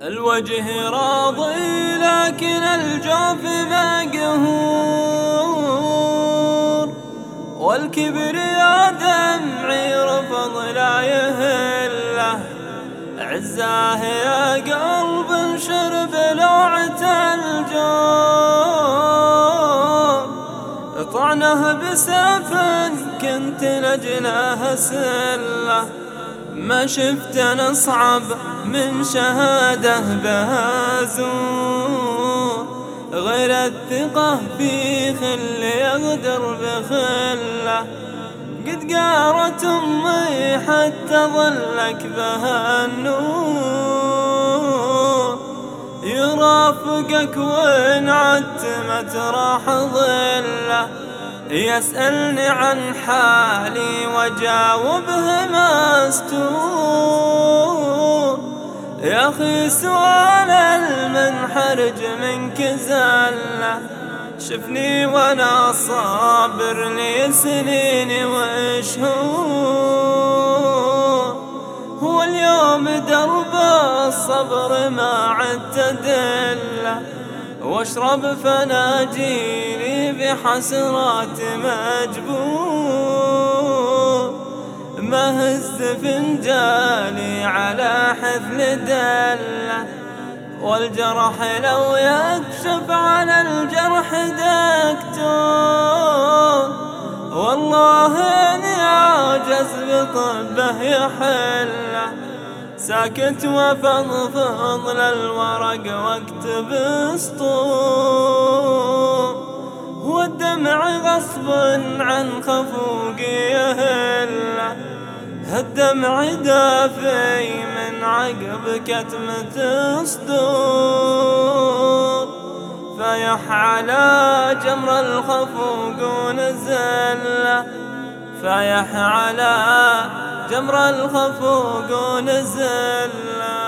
الوجه راضي لكن الجوف مقهور، والكبرياء دمعي رفض لا يهله. عزاه يا قلب شرب لوعة الجور، طعنه بسيف كنت لجله سله. ما شفت نصعب من شهاده بها زور، غير الثقة في خل يغدر بخله. قد قارت أمي حتى ظلك بها النور، يرافقك وإن عتمت راح ظله. يسألني عن حالي وجاوبه مستور، يا أخي سؤال المنحرج منك زله. شفني وانا صابر لي سنين وشهور، هو اليوم درب الصبر ما عتدله. واشرب فناجيني بحسرات مجبور، ما هز فنجاني على حفل دله. والجرح لو يكشف عن الجرح دكتور، والله اني اعجز بطبه يحله. ساكت وفضفض للورق واكتب اسطور، والدمع غصب عن خفوقي يهله. الدمع دافي من عقب كتمة صدور، فيح على جمر الخفوق ونزله. فيح على جمر الخفوق ونزله.